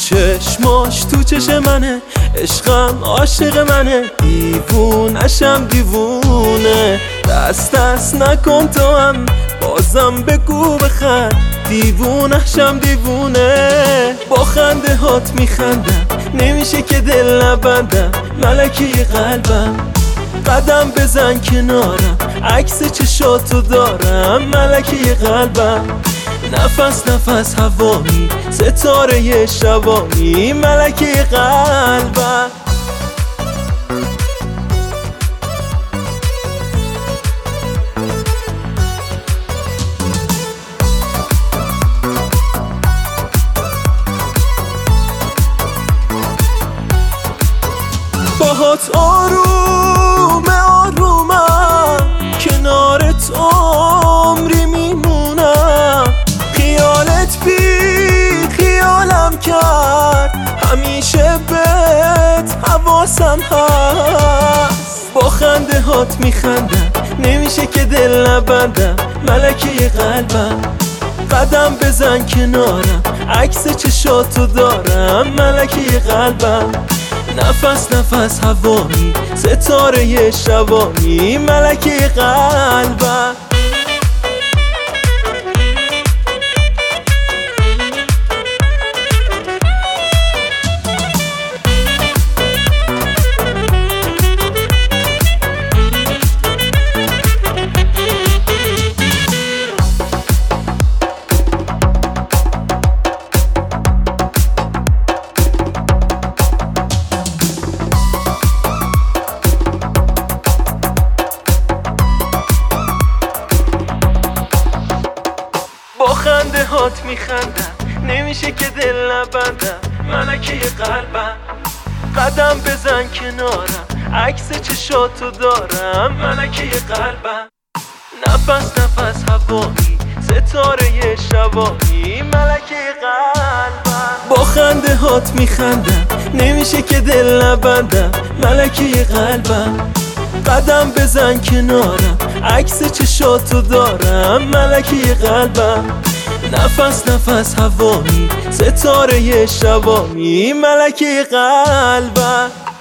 چشماش تو چش منه، عشقم عاشق منه، دیوونشم دیوونه. دست نکن تو هم، بازم بگو بخند، دیوونشم دیوونه. با خنده هات میخندم، نمیشه که دل نبندم، ملکی قلبم. قدم بزن کنارم، عکس چشاتو دارم، ملکی قلبم. نفس نفس هوامی، ستاره شبامی، ملکی قلبم. باهات آروم آرومم، کنارت عمری میمونم. خیالت بی خیالم کرد، همیشه بهت حواسم هست. با خنده هات میخندم، نمیشه که دل نبندم، ملکی قلبم. قدم بزن کنارم، عکس چشاتو دارم، ملکی قلبم. نفس نفس هوامی، ستاره شبامی، ملکی قلبم. با خنده هات میخندم، نمیشه که دل نبندم، ملکی قلبم. قدم بزن کنارم، عکس چشاتو دارم، ملکی قلبم. نفس نفس هوامی، ستاره شبامی، ملکی قلبم. با خنده هات میخندم، نمیشه که دل نبندم، ملکی قلبم. قدم بزن کنارم، عکس چشاتو دارم، ملکی قلبم. نفس نفس هوامی، ستاره شبامی، ملکی قلبم.